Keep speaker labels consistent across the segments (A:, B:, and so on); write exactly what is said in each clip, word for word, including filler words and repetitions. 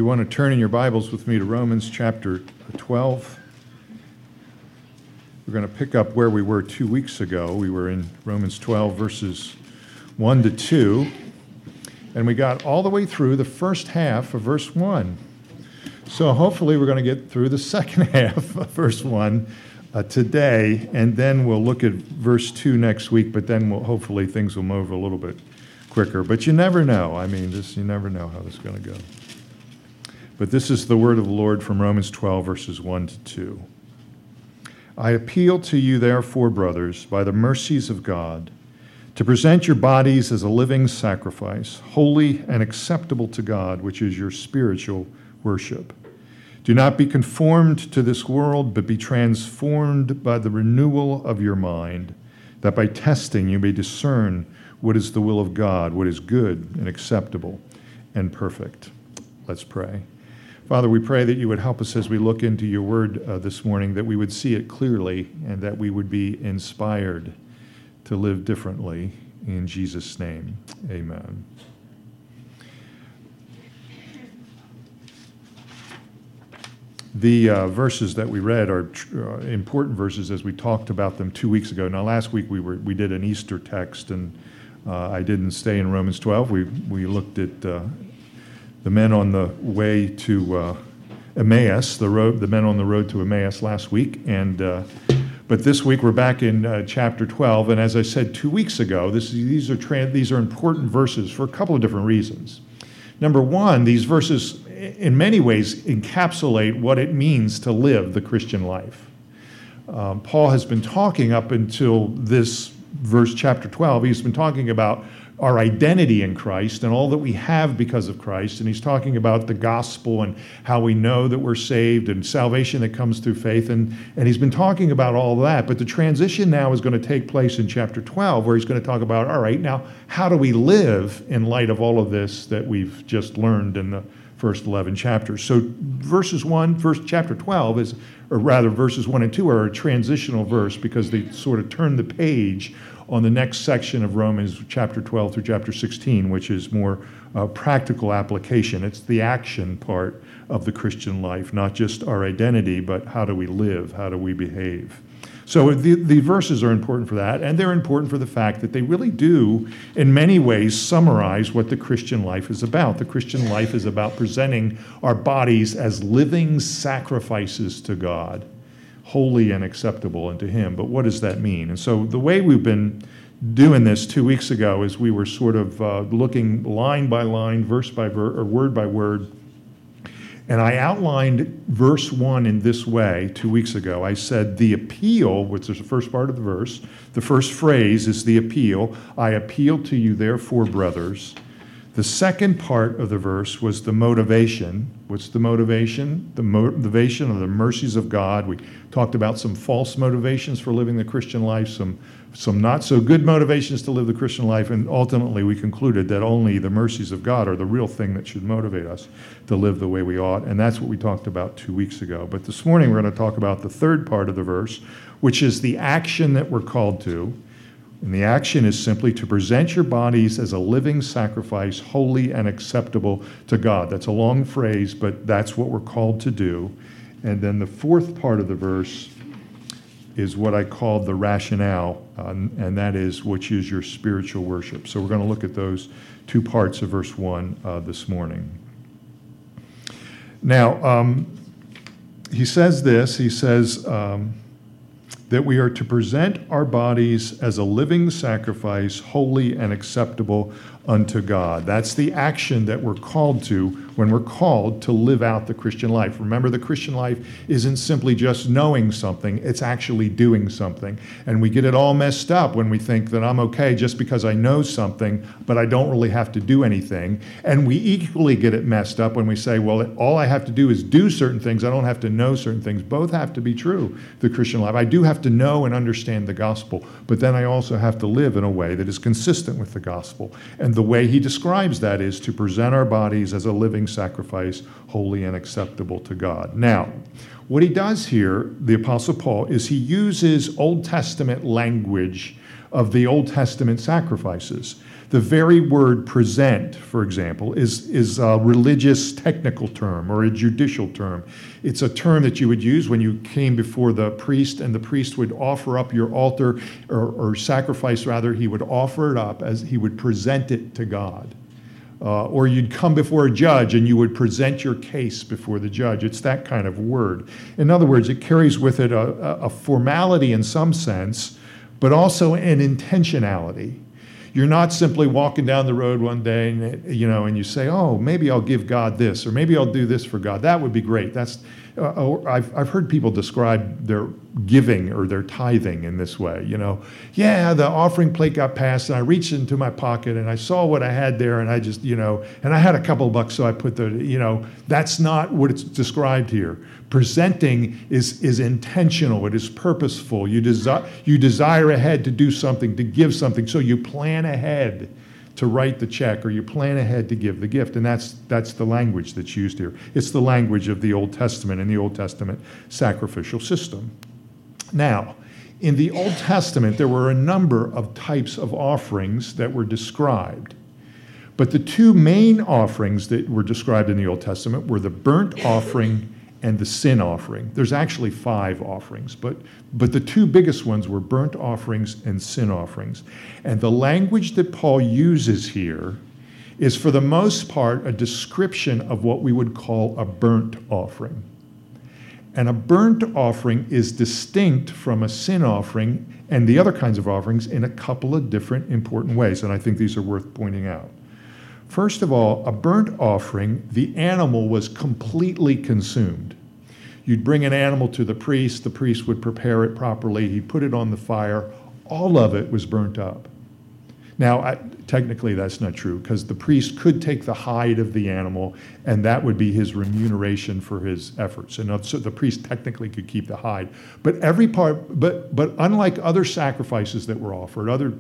A: you want to turn in your Bibles with me to Romans chapter twelve. We're going to pick up where we were two weeks ago. We were in Romans twelve, verses one to two, and we got all the way through the first half of verse one. So hopefully we're going to get through the second half of verse one uh, today, and then we'll look at verse two next week, but then we'll, hopefully things will move a little bit quicker. But you never know. I mean, this, you never know how this is going to go. But this is the word of the Lord from Romans twelve, verses one to two. I appeal to you, therefore, brothers, by the mercies of God, to present your bodies as a living sacrifice, holy and acceptable to God, which is your spiritual worship. Do not be conformed to this world, but be transformed by the renewal of your mind, that by testing you may discern what is the will of God, what is good and acceptable and perfect. Let's pray. Father, we pray that you would help us as we look into your word uh, this morning, that we would see it clearly and that we would be inspired to live differently. In Jesus' name, amen. The uh, verses that we read are tr- uh, important verses as we talked about them two weeks ago. Now, last week we were we did an Easter text, and uh, I didn't stay in Romans twelve. We we looked at uh, the men on the way to uh, Emmaus, the road, the men on the road to Emmaus last week, and uh, but this week we're back in uh, chapter twelve. And as I said two weeks ago, this these are trans, these are important verses for a couple of different reasons. Number one, these verses in many ways encapsulate what it means to live the Christian life. Um, Paul has been talking up until this verse, chapter twelve. He's been talking about our identity in Christ and all that we have because of Christ. And he's talking about the gospel and how we know that we're saved and salvation that comes through faith. And, and he's been talking about all that. But the transition now is going to take place in chapter twelve, where he's going to talk about, all right, now, how do we live in light of all of this that we've just learned in the first eleven chapters? So verses one, first chapter twelve is, or rather verses one and two are a transitional verse because they sort of turn the page on the next section of Romans chapter twelve through chapter sixteen, which is more uh, practical application. It's the action part of the Christian life, not just our identity, but how do we live, how do we behave. So the, the verses are important for that, and they're important for the fact that they really do, in many ways, summarize what the Christian life is about. The Christian life is about presenting our bodies as living sacrifices to God, holy and acceptable unto him. But what does that mean? And so the way we've been doing this two weeks ago is we were sort of uh, looking line by line, verse by verse, or word by word. And I outlined verse one in this way two weeks ago. I said the appeal, which is the first part of the verse, the first phrase is the appeal. I appeal to you, therefore, brothers. The second part of the verse was the motivation. What's the motivation? The motivation of the mercies of God. We talked about some false motivations for living the Christian life, some, some not so good motivations to live the Christian life, and ultimately we concluded that only the mercies of God are the real thing that should motivate us to live the way we ought, and that's what we talked about two weeks ago. But this morning we're going to talk about the third part of the verse, which is the action that we're called to. And the action is simply to present your bodies as a living sacrifice, holy and acceptable to God. That's a long phrase, but that's what we're called to do. And then the fourth part of the verse is what I called the rationale, um, and that is which is your spiritual worship. So we're going to look at those two parts of verse one uh, this morning. Now, um, he says this, he says... Um, that we are to present our bodies as a living sacrifice, holy and acceptable unto God. That's the action that we're called to when we're called to live out the Christian life. Remember, the Christian life isn't simply just knowing something, it's actually doing something. And we get it all messed up when we think that I'm okay just because I know something, but I don't really have to do anything. And we equally get it messed up when we say, well, all I have to do is do certain things, I don't have to know certain things. Both have to be true, the Christian life. I do have to know and understand the gospel, but then I also have to live in a way that is consistent with the gospel. And the way he describes that is to present our bodies as a living sacrifice, holy and acceptable to God. Now, what he does here, the Apostle Paul, is he uses Old Testament language of the Old Testament sacrifices. The very word present, for example, is, is a religious technical term or a judicial term. It's a term that you would use when you came before the priest, and the priest would offer up your altar, or, or sacrifice rather. He would offer it up as he would present it to God. Uh, or you'd come before a judge and you would present your case before the judge. It's that kind of word. In other words, it carries with it a, a formality in some sense, but also an intentionality. You're not simply walking down the road one day, and, you know, and you say, oh, maybe I'll give God this, or maybe I'll do this for God. That would be great. That's, uh, I've, I've heard people describe their giving or their tithing in this way. You know, yeah, the offering plate got passed, and I reached into my pocket, and I saw what I had there, and I just, you know, and I had a couple of bucks, so I put the, you know, that's not what it's described here. Presenting is, is intentional. It is purposeful. You, desi- you desire ahead to do something, to give something, so you plan ahead to write the check, or you plan ahead to give the gift. And that's, that's the language that's used here. It's the language of the Old Testament and the Old Testament sacrificial system. Now, in the Old Testament, there were a number of types of offerings that were described. But the two main offerings that were described in the Old Testament were the burnt offering and the sin offering. There's actually five offerings, but, but the two biggest ones were burnt offerings and sin offerings. And the language that Paul uses here is, for the most part, a description of what we would call a burnt offering. And a burnt offering is distinct from a sin offering and the other kinds of offerings in a couple of different important ways, and I think these are worth pointing out. First of all, a burnt offering, the animal was completely consumed. You'd bring an animal to the priest, the priest would prepare it properly, he'd put it on the fire, all of it was burnt up. Now, I, technically that's not true, because the priest could take the hide of the animal, and that would be his remuneration for his efforts. And so the priest technically could keep the hide. But every part, but but unlike other sacrifices that were offered, other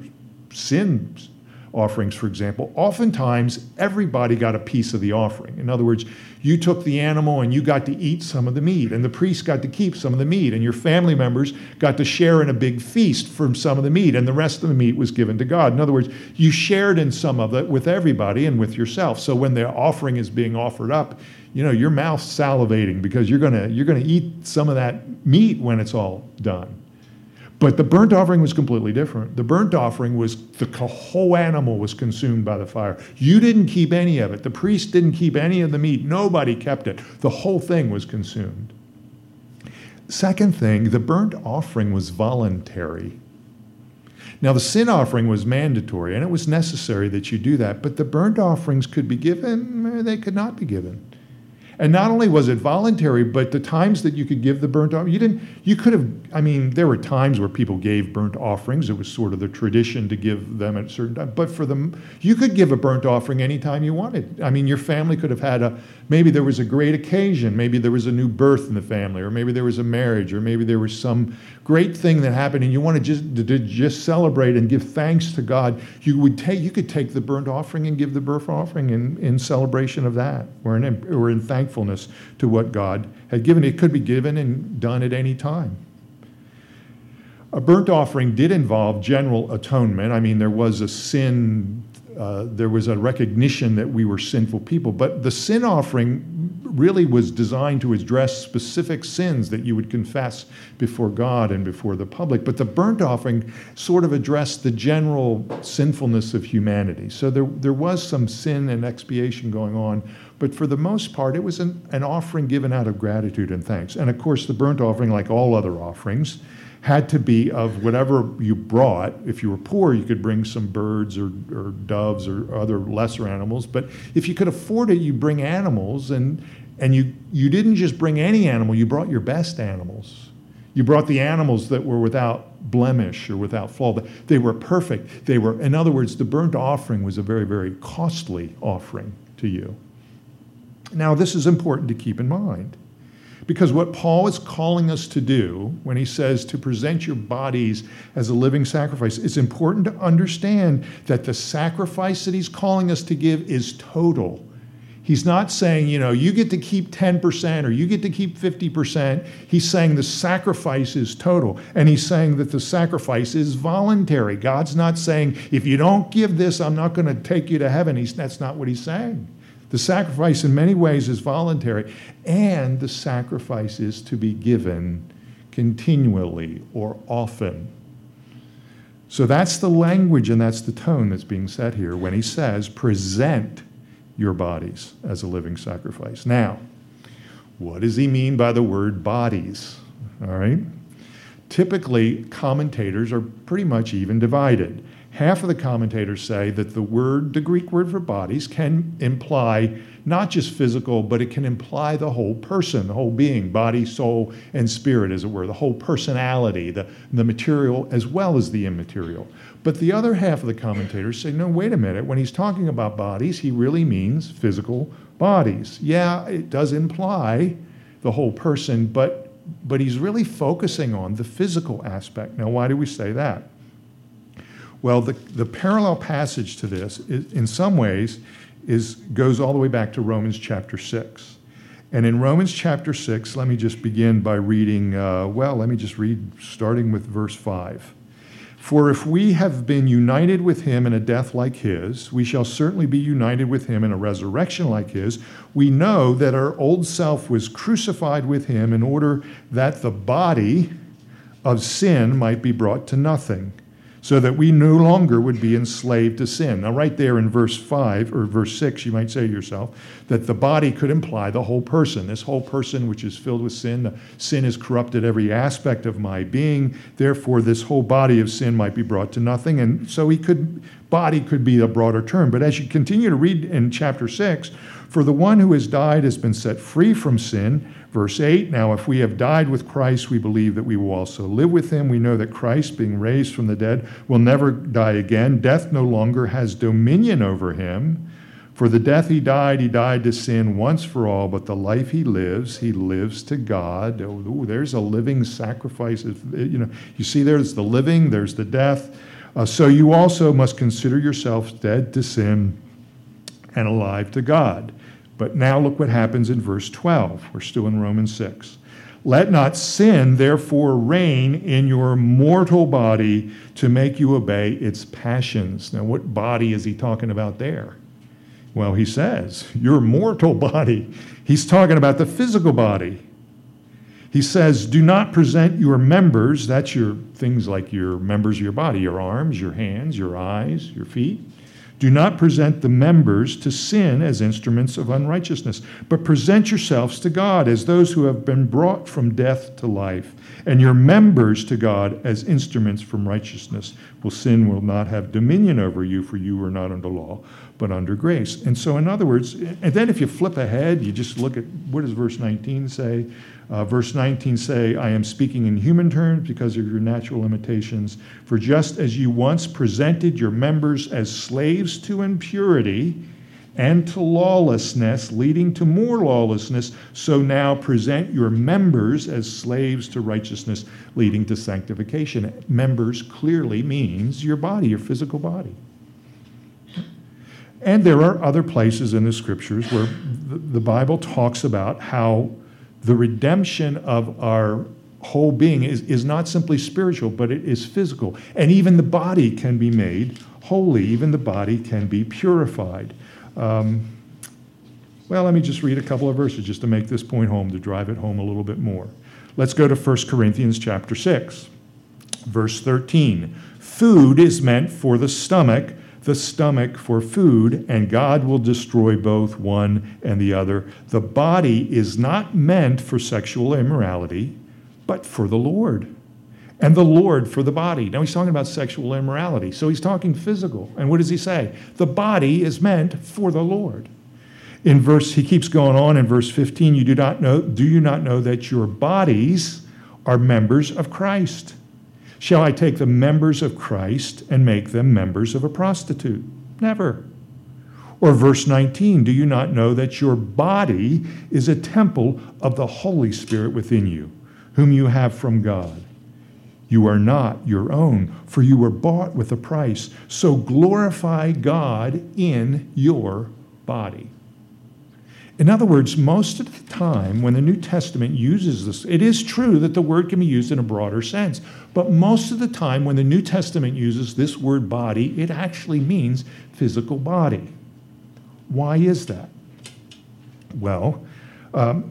A: sins offerings, for example, oftentimes everybody got a piece of the offering. In other words, you took the animal and you got to eat some of the meat, and the priest got to keep some of the meat, and your family members got to share in a big feast from some of the meat, and the rest of the meat was given to God. In other words, you shared in some of it with everybody and with yourself. So when the offering is being offered up, you know, your mouth's salivating because you're gonna you're gonna eat some of that meat when it's all done. But the burnt offering was completely different. The burnt offering was the whole animal was consumed by the fire. You didn't keep any of it. The priest didn't keep any of the meat. Nobody kept it. The whole thing was consumed. Second thing, the burnt offering was voluntary. Now, the sin offering was mandatory, and it was necessary that you do that. But the burnt offerings could be given, or they could not be given. And not only was it voluntary, but the times that you could give the burnt offering, you didn't, you could have, I mean, there were times where people gave burnt offerings. It was sort of the tradition to give them at a certain time. But for them, you could give a burnt offering anytime you wanted. I mean, your family could have had a, maybe there was a great occasion. Maybe there was a new birth in the family, or maybe there was a marriage, or maybe there was some great thing that happened, and you wanted just to, to just celebrate and give thanks to God. You would take, you could take the burnt offering and give the burnt offering in, in celebration of that, or in, or in thankfulness to what God had given. It could be given and done at any time. A burnt offering did involve general atonement. I mean, there was a sin, uh, there was a recognition that we were sinful people, but the sin offering really was designed to address specific sins that you would confess before God and before the public. But the burnt offering sort of addressed the general sinfulness of humanity. So there, there was some sin and expiation going on, but for the most part, it was an, an offering given out of gratitude and thanks. And of course, the burnt offering, like all other offerings, had to be of whatever you brought. If you were poor, you could bring some birds or, or doves or other lesser animals. But if you could afford it, you bring animals, and and you, you didn't just bring any animal, you brought your best animals. You brought the animals that were without blemish or without flaw. They were perfect. They were, in other words, the burnt offering was a very, very costly offering to you. Now, this is important to keep in mind, because what Paul is calling us to do when he says to present your bodies as a living sacrifice, it's important to understand that the sacrifice that he's calling us to give is total. He's not saying, you know, you get to keep ten percent or you get to keep fifty percent. He's saying the sacrifice is total. And he's saying that the sacrifice is voluntary. God's not saying, if you don't give this, I'm not going to take you to heaven. He's, that's not what he's saying. The sacrifice in many ways is voluntary. And the sacrifice is to be given continually or often. So that's the language and that's the tone that's being set here when he says, present your bodies as a living sacrifice. Now, what does he mean by the word bodies? All right. Typically, commentators are pretty much even divided. Half of the commentators say that the word, the Greek word for bodies, can imply not just physical, but it can imply the whole person, the whole being, body, soul, and spirit, as it were, the whole personality, the, the material as well as the immaterial. But the other half of the commentators say, no, wait a minute. When he's talking about bodies, he really means physical bodies. Yeah, it does imply the whole person, but, but he's really focusing on the physical aspect. Now, why do we say that? Well, the, the parallel passage to this, is, in some ways, is goes all the way back to Romans chapter six. And in Romans chapter six, let me just begin by reading, uh, well, let me just read starting with verse five. For if we have been united with him in a death like his, we shall certainly be united with him in a resurrection like his. We know that our old self was crucified with him in order that the body of sin might be brought to nothing, so that we no longer would be enslaved to sin. Now, right there in verse five, or verse six, you might say to yourself, that the body could imply the whole person. This whole person which is filled with sin, the sin has corrupted every aspect of my being. Therefore, this whole body of sin might be brought to nothing. And so he could, body could be a broader term. But as you continue to read in chapter six, for the one who has died has been set free from sin. Verse eight, now if we have died with Christ, we believe that we will also live with him. We know that Christ, being raised from the dead, will never die again. Death no longer has dominion over him. For the death he died, he died to sin once for all, but the life he lives, he lives to God. Oh, ooh, there's a living sacrifice. You know, you see there's the living, there's the death. Uh, so you also must consider yourselves dead to sin and alive to God. But now look what happens in verse twelve. We're still in Romans six. Let not sin, therefore, reign in your mortal body to make you obey its passions. Now, what body is he talking about there? Well, he says, your mortal body. He's talking about the physical body. He says, do not present your members, that's your things like your members of your body, your arms, your hands, your eyes, your feet. Do not present the members to sin as instruments of unrighteousness, but present yourselves to God as those who have been brought from death to life, and your members to God as instruments from righteousness. Well, sin will not have dominion over you, for you are not under law, but under grace. And so, in other words, and then if you flip ahead, you just look at, what does verse nineteen say? Uh, verse nineteen say, I am speaking in human terms because of your natural limitations. For just as you once presented your members as slaves to impurity and to lawlessness, leading to more lawlessness, so now present your members as slaves to righteousness, leading to sanctification. Members clearly means your body, your physical body. And there are other places in the scriptures where the Bible talks about how the redemption of our whole being is, is not simply spiritual, but it is physical. And even the body can be made holy. Even the body can be purified. Um, well, let me just read a couple of verses just to make this point home, to drive it home a little bit more. Let's go to First Corinthians chapter six, verse thirteen. Food is meant for the stomach, the stomach for food, and God will destroy both one and the other. The body is not meant for sexual immorality, but for the Lord, and the Lord for the body. Now he's talking about sexual immorality, so he's talking physical. And what does he say? The body is meant for the Lord. In verse, he keeps going on in verse fifteen, you do not know, do you not know that your bodies are members of Christ? Shall I take the members of Christ and make them members of a prostitute? Never. Or verse nineteen, do you not know that your body is a temple of the Holy Spirit within you, whom you have from God? You are not your own, for you were bought with a price. So glorify God in your body. In other words, most of the time when the New Testament uses this, it is true that the word can be used in a broader sense, but most of the time when the New Testament uses this word body, it actually means physical body. Why is that? Well, um,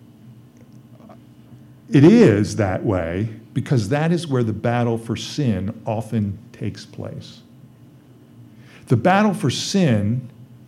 A: it is that way because that is where the battle for sin often takes place. The battle for sin,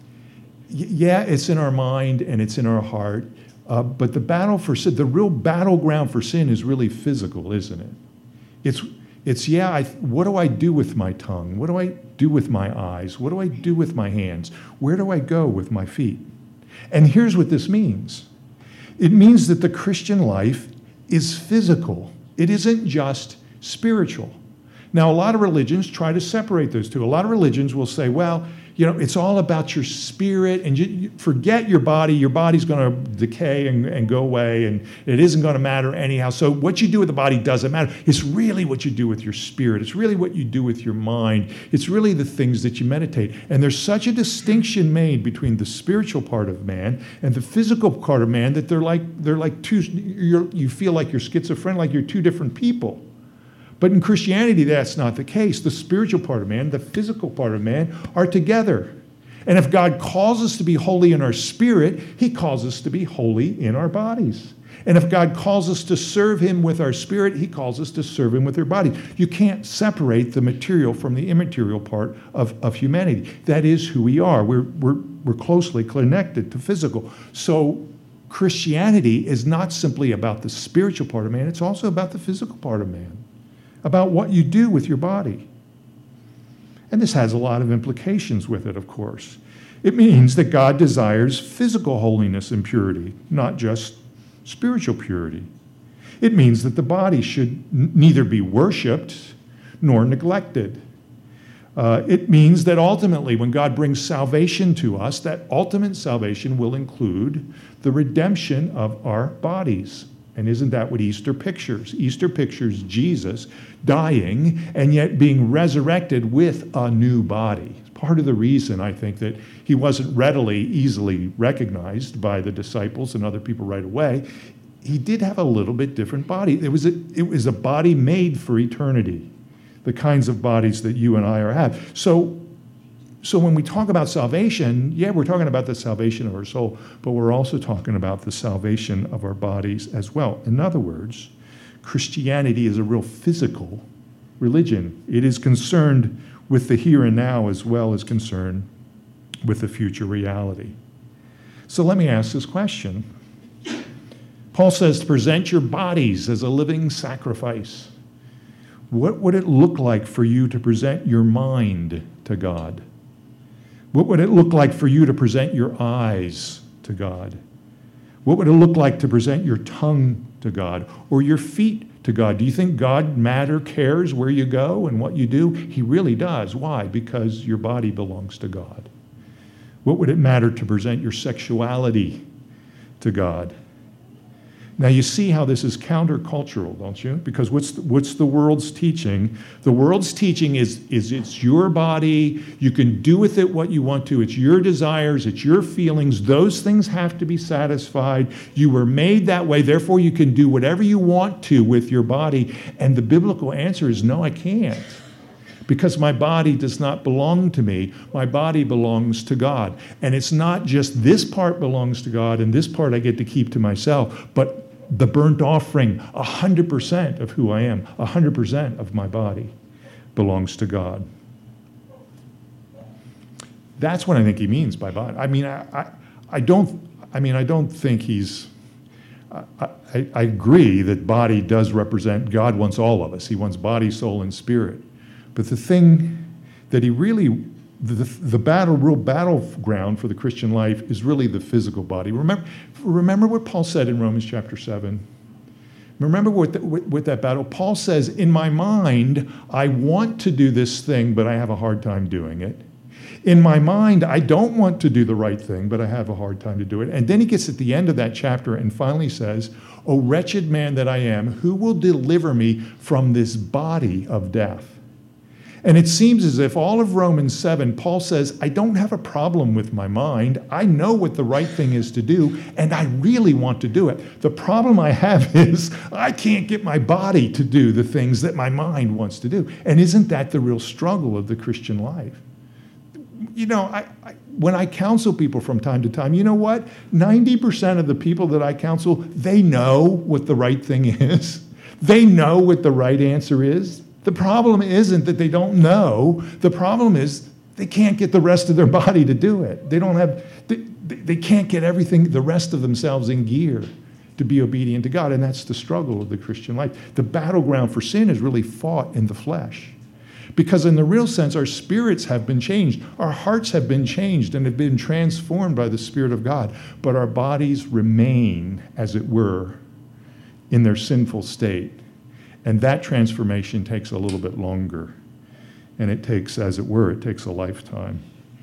A: yeah, it's in our mind and it's in our heart, uh, but the battle for sin, the real battleground for sin is really physical, isn't it? It's, it's yeah, I, what do I do with my tongue? What do I do with my eyes? What do I do with my hands? Where do I go with my feet? And here's what this means. It means that the Christian life is physical. It isn't just spiritual. Now, a lot of religions try to separate those two. A lot of religions will say, well, you know, it's all about your spirit, and you, you forget your body. Your body's going to decay and, and go away, and it isn't going to matter anyhow. So what you do with the body doesn't matter. It's really what you do with your spirit. It's really what you do with your mind. It's really the things that you meditate. And there's such a distinction made between the spiritual part of man and the physical part of man that they're like they're like two. You're, you feel like you're schizophrenic, like you're two different people. But in Christianity, that's not the case. The spiritual part of man, the physical part of man are together. And if God calls us to be holy in our spirit, he calls us to be holy in our bodies. And if God calls us to serve him with our spirit, he calls us to serve him with our body. You can't separate the material from the immaterial part of, of humanity. That is who we are. We're, we're, we're closely connected to physical. So Christianity is not simply about the spiritual part of man, it's also about the physical part of man, about what you do with your body. And this has a lot of implications with it, of course. It means that God desires physical holiness and purity, not just spiritual purity. It means that the body should n- neither be worshiped nor neglected. Uh, it means that ultimately, when God brings salvation to us, that ultimate salvation will include the redemption of our bodies. And isn't that what Easter pictures? Easter pictures Jesus dying and yet being resurrected with a new body. Part of the reason, I think, that he wasn't readily, easily recognized by the disciples and other people right away, he did have a little bit different body. It was a, it was a body made for eternity, the kinds of bodies that you and I are have. So, so when we talk about salvation, yeah, we're talking about the salvation of our soul, but we're also talking about the salvation of our bodies as well. In other words, Christianity is a real physical religion. It is concerned with the here and now as well as concerned with the future reality. So let me ask this question. Paul says to present your bodies as a living sacrifice. What would it look like for you to present your mind to God? What would it look like for you to present your eyes to God? What would it look like to present your tongue to God or your feet to God? Do you think God matter cares where you go and what you do? He really does. Why? Because your body belongs to God. What would it matter to present your sexuality to God? Now you see how this is countercultural, don't you? Because what's the, what's the world's teaching? The world's teaching is, is it's your body. You can do with it what you want to. It's your desires. It's your feelings. Those things have to be satisfied. You were made that way. Therefore, you can do whatever you want to with your body. And the biblical answer is no, I can't. Because my body does not belong to me. My body belongs to God. And it's not just this part belongs to God and this part I get to keep to myself, but the burnt offering, one hundred percent of who I am, one hundred percent of my body belongs to God. That's what I think he means by body. I mean, I, I, I don't. I mean, I don't think he's. I, I, I agree that body does represent. God wants all of us. He wants body, soul, and spirit. But the thing that he really, the, the battle, real battleground for the Christian life is really the physical body. Remember, remember what Paul said in Romans chapter seven? Remember what, the, what, what that battle, Paul says, in my mind, I want to do this thing, but I have a hard time doing it. In my mind, I don't want to do the right thing, but I have a hard time to do it. And then he gets at the end of that chapter and finally says, O wretched man that I am, who will deliver me from this body of death? And it seems as if all of Romans seven, Paul says, I don't have a problem with my mind. I know what the right thing is to do, and I really want to do it. The problem I have is I can't get my body to do the things that my mind wants to do. And isn't that the real struggle of the Christian life? You know, I, I, when I counsel people from time to time, you know what? ninety percent of the people that I counsel, they know what the right thing is. They know what the right answer is. The problem isn't that they don't know. The problem is they can't get the rest of their body to do it. They don't have, they, they can't get everything, the rest of themselves in gear to be obedient to God. And that's the struggle of the Christian life. The battleground for sin is really fought in the flesh. Because in the real sense, our spirits have been changed. Our hearts have been changed and have been transformed by the Spirit of God. But our bodies remain, as it were, in their sinful state. And that transformation takes a little bit longer. And it takes, as it were, it takes a lifetime.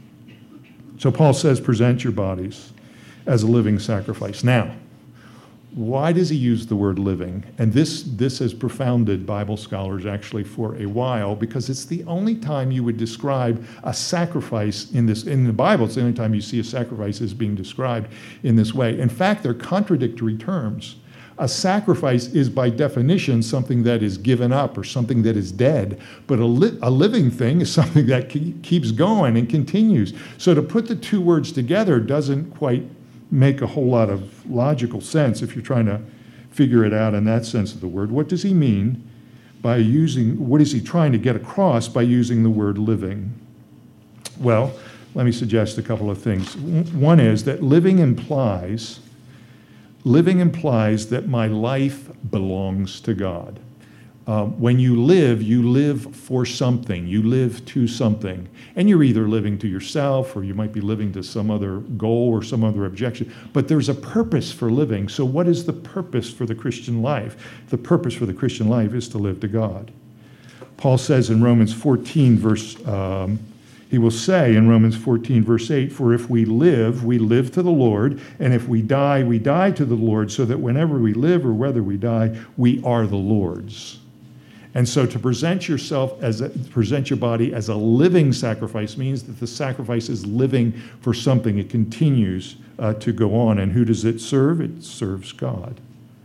A: So Paul says, present your bodies as a living sacrifice. Now, why does he use the word living? And this, this has profounded Bible scholars actually for a while, because it's the only time you would describe a sacrifice in this, in the Bible, it's the only time you see a sacrifice as being described in this way. In fact, they're contradictory terms. A sacrifice is by definition something that is given up or something that is dead, but a, li- a living thing is something that ke- keeps going and continues. So to put the two words together doesn't quite make a whole lot of logical sense if you're trying to figure it out in that sense of the word. What does he mean by using, what is he trying to get across by using the word living? Well, let me suggest a couple of things. One is that living implies Living implies that my life belongs to God. Uh, when you live, you live for something. You live to something. And you're either living to yourself, or you might be living to some other goal or some other objection. But there's a purpose for living. So what is the purpose for the Christian life? The purpose for the Christian life is to live to God. Paul says in Romans fourteen, verse um, He will say in Romans fourteen, verse eight, for if we live, we live to the Lord, and if we die, we die to the Lord, so that whenever we live or whether we die, we are the Lord's. And so to present yourself as a, present your body as a living sacrifice means that the sacrifice is living for something. It continues uh, to go on. And who does it serve? It serves God.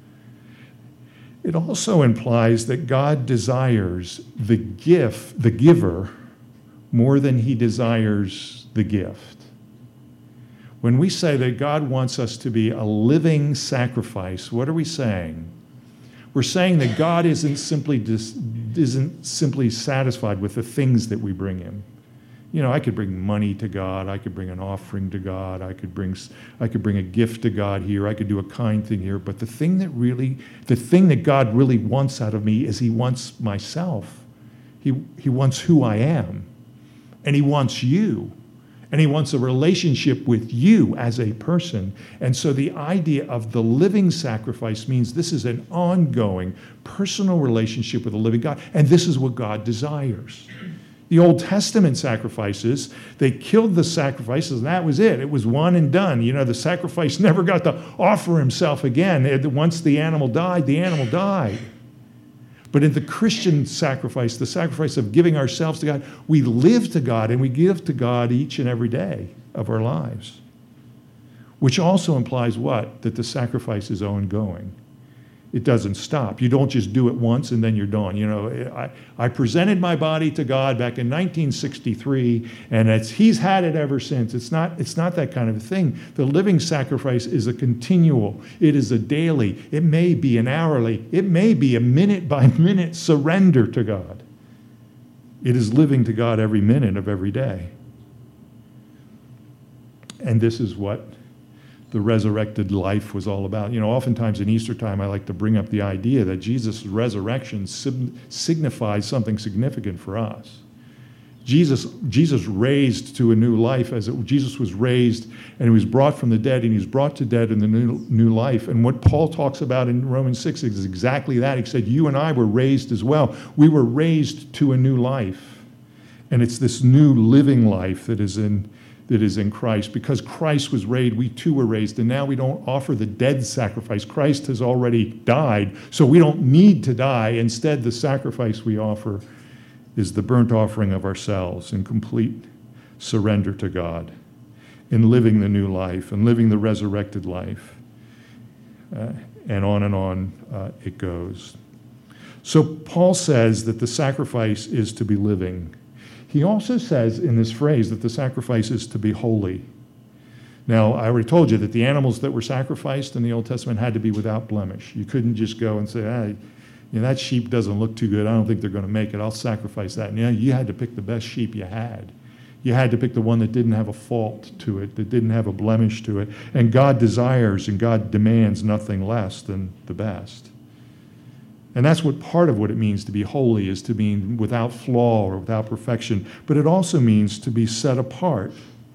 A: It also implies that God desires the gift, the giver, more than he desires the gift. When we say that God wants us to be a living sacrifice, what are we saying? We're saying that God isn't simply dis, isn't simply satisfied with the things that we bring him. You know, I could bring money to God, I could bring an offering to God, I could bring I could bring a gift to God here, I could do a kind thing here, but the thing that really the thing that God really wants out of me is he wants myself. He he wants who I am. And he wants you. And he wants a relationship with you as a person. And so the idea of the living sacrifice means this is an ongoing personal relationship with the living God. And this is what God desires. The Old Testament sacrifices, they killed the sacrifices, and that was it. It was one and done. You know, the sacrifice never got to offer himself again. Once the animal died, the animal died. But in the Christian sacrifice, the sacrifice of giving ourselves to God, we live to God and we give to God each and every day of our lives. Which also implies what? That the sacrifice is ongoing. It doesn't stop. You don't just do it once and then you're done. You know, I, I presented my body to God back in nineteen sixty-three, and it's, he's had it ever since. It's not, it's not that kind of a thing. The living sacrifice is a continual. It is a daily. It may be an hourly. It may be a minute-by-minute surrender to God. It is living to God every minute of every day. And this is what the resurrected life was all about. You know, oftentimes in Easter time, I like to bring up the idea that Jesus' resurrection signifies something significant for us. Jesus, Jesus raised to a new life, as it, Jesus was raised and he was brought from the dead, and he was brought to dead in the new, new life. And what Paul talks about in Romans six is exactly that. He said, you and I were raised as well. We were raised to a new life. And it's this new living life that is in that is in Christ. Because Christ was raised, we too were raised, and now we don't offer the dead sacrifice. Christ has already died, so we don't need to die. Instead, the sacrifice we offer is the burnt offering of ourselves in complete surrender to God, in living the new life and living the resurrected life. Uh, and on and on uh, it goes. So Paul says that the sacrifice is to be living. He also says in this phrase that the sacrifice is to be holy. Now, I already told you that the animals that were sacrificed in the Old Testament had to be without blemish. You couldn't just go and say, hey, you know, that sheep doesn't look too good. I don't think they're going to make it. I'll sacrifice that. And, you know, you had to pick the best sheep you had. You had to pick the one that didn't have a fault to it, that didn't have a blemish to it. And God desires and God demands nothing less than the best. And that's what part of what it means to be holy, is to be without flaw or without perfection. But it also means to be set apart.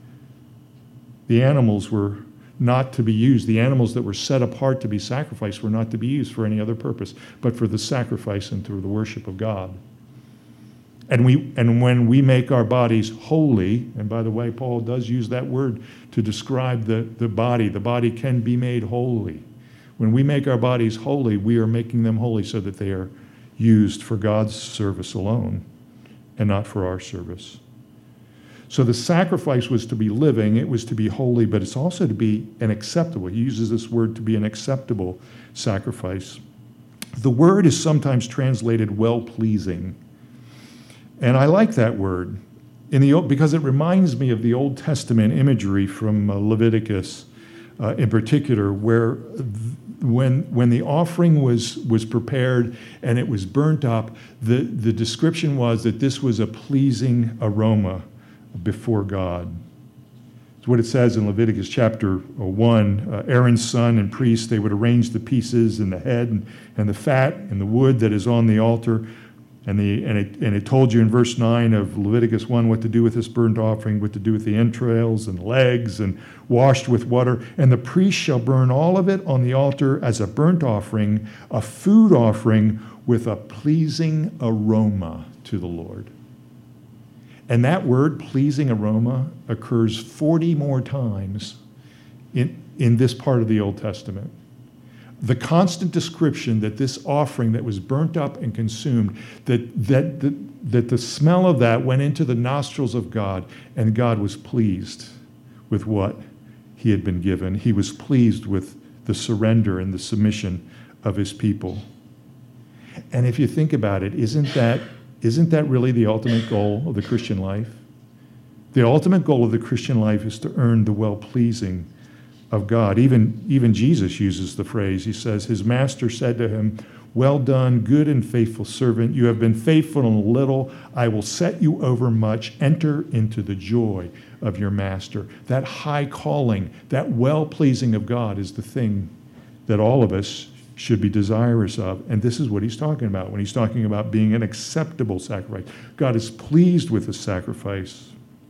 A: The animals were not to be used. The animals that were set apart to be sacrificed were not to be used for any other purpose, but for the sacrifice and through the worship of God. And we, and when we make our bodies holy, and by the way, Paul does use that word to describe the, the body. The body can be made holy. When we make our bodies holy, we are making them holy so that they are used for God's service alone and not for our service. So the sacrifice was to be living, it was to be holy, but it's also to be an acceptable. He uses this word to be an acceptable sacrifice. The word is sometimes translated well-pleasing. And I like that word in the because it reminds me of the Old Testament imagery from uh, Leviticus uh, in particular, where th- when when the offering was was prepared and it was burnt up, the, the description was that this was a pleasing aroma before God. It's what it says in Leviticus chapter one. Uh, Aaron's son and priests, they would arrange the pieces and the head and, and the fat and the wood that is on the altar. And, the, and, it, and it told you in verse nine of Leviticus one what to do with this burnt offering, what to do with the entrails and legs, and washed with water. And the priest shall burn all of it on the altar as a burnt offering, a food offering with a pleasing aroma to the Lord. And that word, pleasing aroma, occurs forty more times in, in this part of the Old Testament. The constant description that this offering that was burnt up and consumed, that, that, that, that the smell of that went into the nostrils of God, and God was pleased with what he had been given. He was pleased with the surrender and the submission of his people. And if you think about it, isn't that, isn't that really the ultimate goal of the Christian life? The ultimate goal of the Christian life is to earn the well-pleasing of God. Even, even Jesus uses the phrase. He says, his master said to him, well done, good and faithful servant. You have been faithful in a little. I will set you over much. Enter into the joy of your master. That high calling, that well-pleasing of God is the thing that all of us should be desirous of. And this is what he's talking about when he's talking about being an acceptable sacrifice. God is pleased with the sacrifice.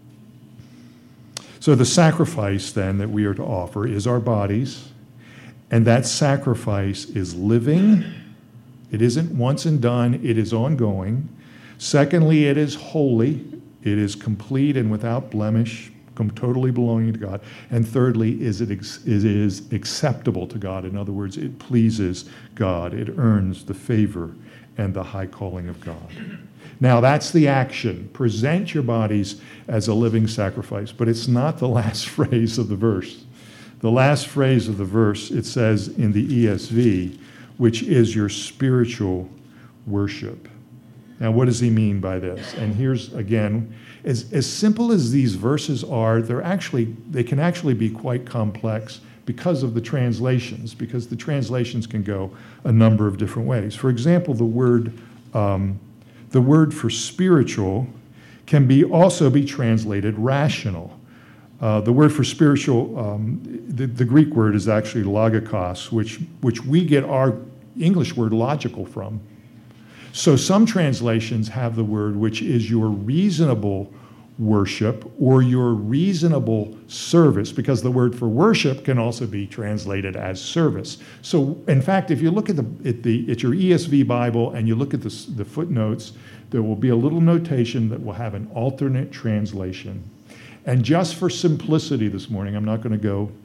A: So the sacrifice, then, that we are to offer is our bodies, and that sacrifice is living. It isn't once and done. It is ongoing. Secondly, it is holy. It is complete and without blemish, totally belonging to God. And thirdly, is it, ex- it is acceptable to God. In other words, it pleases God. It earns the favor and the high calling of God. Now, that's the action. Present your bodies as a living sacrifice. But it's not the last phrase of the verse. The last phrase of the verse, it says in the E S V, which is your spiritual worship. Now, what does he mean by this? And here's, again, as, as simple as these verses are, they're actually, they can actually be quite complex because of the translations, because the translations can go a number of different ways. For example, the word... Um, The word for spiritual can be also be translated rational. Uh, the word for spiritual, um, the, the Greek word is actually logikos, which, which we get our English word logical from. So some translations have the word which is your reasonable worship or your reasonable service, because the word for worship can also be translated as service. So, in fact, if you look at the at the at your E S V Bible and you look at the, the footnotes, there will be a little notation that will have an alternate translation. And just for simplicity this morning, I'm not going to go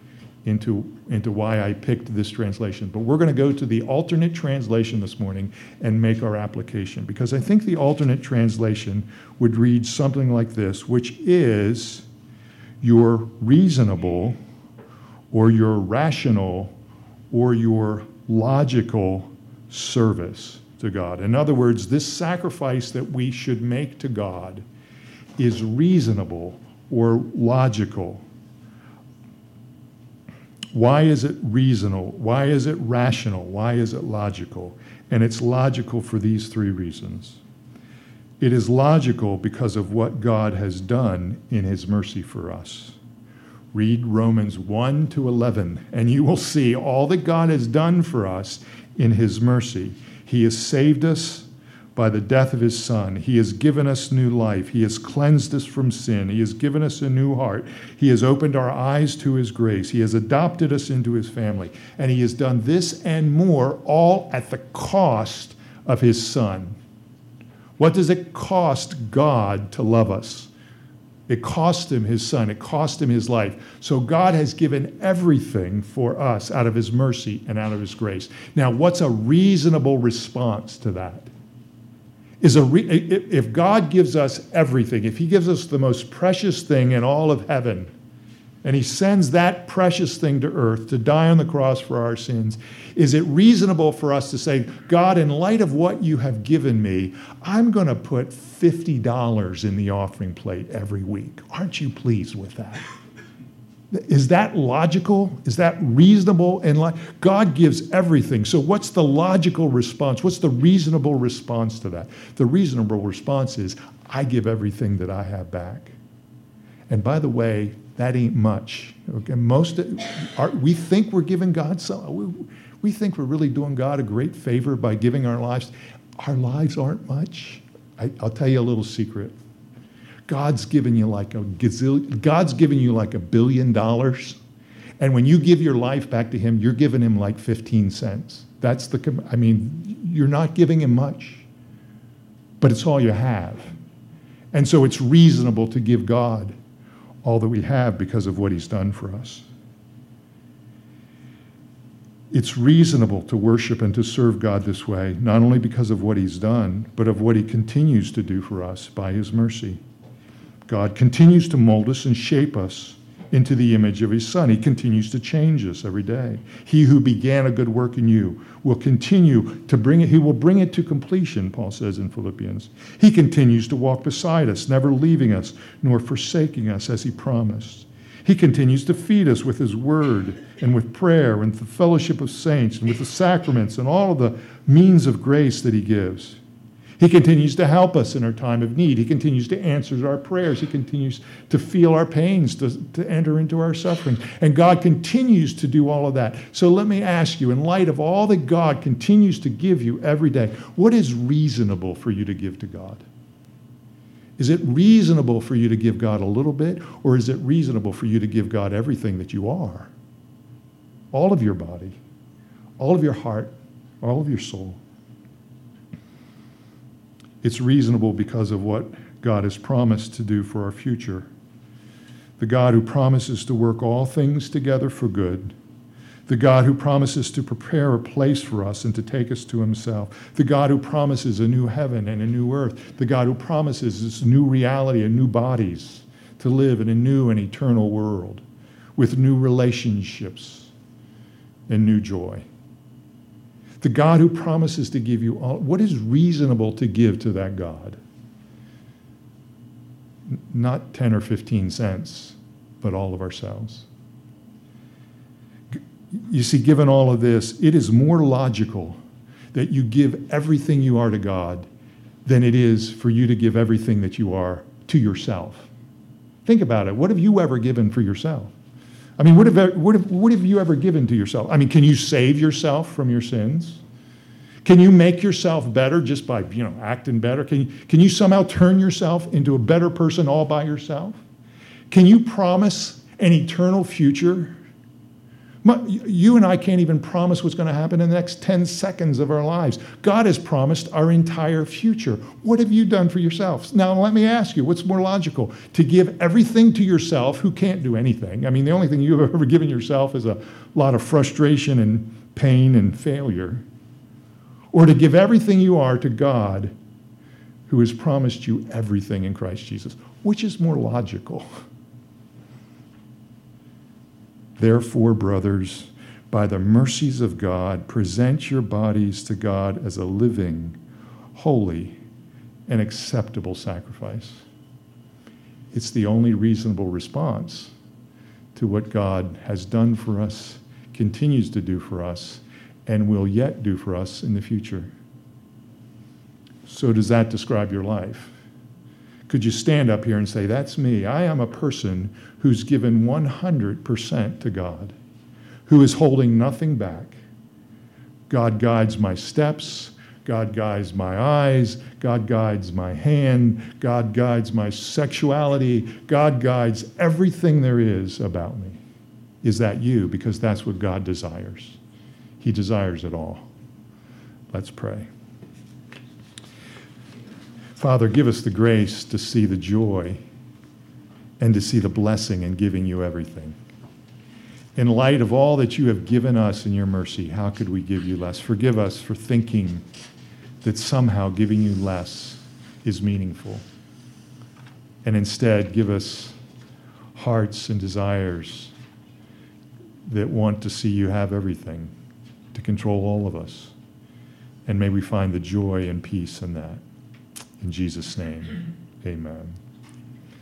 A: into, into why I picked this translation. But we're going to go to the alternate translation this morning and make our application, because I think the alternate translation would read something like this, which is your reasonable or your rational or your logical service to God. In other words, this sacrifice that we should make to God is reasonable or logical. Why is it reasonable? Why is it rational? Why is it logical? And it's logical for these three reasons. It is logical because of what God has done in his mercy for us. Read Romans one to eleven, and you will see all that God has done for us in his mercy. He has saved us by the death of his Son. He has given us new life. He has cleansed us from sin. He has given us a new heart. He has opened our eyes to his grace. He has adopted us into his family. And he has done this and more, all at the cost of his Son. What does it cost God to love us? It cost him his Son. It cost him his life. So God has given everything for us out of his mercy and out of his grace. Now, what's a reasonable response to that? Is a re- if God gives us everything, if he gives us the most precious thing in all of heaven, and he sends that precious thing to earth to die on the cross for our sins, is it reasonable for us to say, God, in light of what you have given me, I'm going to put fifty dollars in the offering plate every week? Aren't you pleased with that? Is that logical? Is that reasonable? And li- God gives everything. So what's the logical response? What's the reasonable response to that? The reasonable response is, I give everything that I have back. And by the way, that ain't much. Okay? Most are, we think we're giving God some. We, we think we're really doing God a great favor by giving our lives. Our lives aren't much. I, I'll tell you a little secret. God's given you like a gazillion, God's given you like a billion dollars. And when you give your life back to him, you're giving him like fifteen cents. That's the, I mean, you're not giving him much, but it's all you have. And so it's reasonable to give God all that we have because of what he's done for us. It's reasonable to worship and to serve God this way, not only because of what he's done, but of what he continues to do for us by his mercy. God continues to mold us and shape us into the image of his Son. He continues to change us every day. He who began a good work in you will continue to bring it. He will bring it to completion, Paul says in Philippians. He continues to walk beside us, never leaving us nor forsaking us as he promised. He continues to feed us with his word and with prayer and the fellowship of saints and with the sacraments and all of the means of grace that he gives. He continues to help us in our time of need. He continues to answer our prayers. He continues to feel our pains, to, to enter into our suffering. And God continues to do all of that. So let me ask you, in light of all that God continues to give you every day, what is reasonable for you to give to God? Is it reasonable for you to give God a little bit, or is it reasonable for you to give God everything that you are? All of your body, all of your heart, all of your soul. It's reasonable because of what God has promised to do for our future. The God who promises to work all things together for good. The God who promises to prepare a place for us and to take us to himself. The God who promises a new heaven and a new earth. The God who promises this new reality and new bodies to live in a new and eternal world with new relationships and new joy. The God who promises to give you all. What is reasonable to give to that God? N- not ten or fifteen cents, but all of ourselves. G- You see, given all of this, it is more logical that you give everything you are to God than it is for you to give everything that you are to yourself. Think about it. What have you ever given for yourself? I mean, what have, what, have, what have you ever given to yourself? I mean, can you save yourself from your sins? Can you make yourself better just by, you know, acting better? Can you, can you somehow turn yourself into a better person all by yourself? Can you promise an eternal future My, you and I can't even promise what's going to happen in the next ten seconds of our lives. God has promised our entire future. What have you done for yourselves? Now, let me ask you, what's more logical? To give everything to yourself who can't do anything? I mean, the only thing you've ever given yourself is a lot of frustration and pain and failure. Or to give everything you are to God, who has promised you everything in Christ Jesus. Which is more logical? Therefore, brothers, by the mercies of God, present your bodies to God as a living, holy, and acceptable sacrifice. It's the only reasonable response to what God has done for us, continues to do for us, and will yet do for us in the future. So does that describe your life? Could you stand up here and say, that's me. I am a person who's given one hundred percent to God, who is holding nothing back. God guides my steps. God guides my eyes. God guides my hand. God guides my sexuality. God guides everything there is about me. Is that you? Because that's what God desires. He desires it all. Let's pray. Father, give us the grace to see the joy and to see the blessing in giving you everything. In light of all that you have given us in your mercy, how could we give you less? Forgive us for thinking that somehow giving you less is meaningful. And instead, give us hearts and desires that want to see you have everything, to control all of us. And may we find the joy and peace in that. In Jesus' name, amen.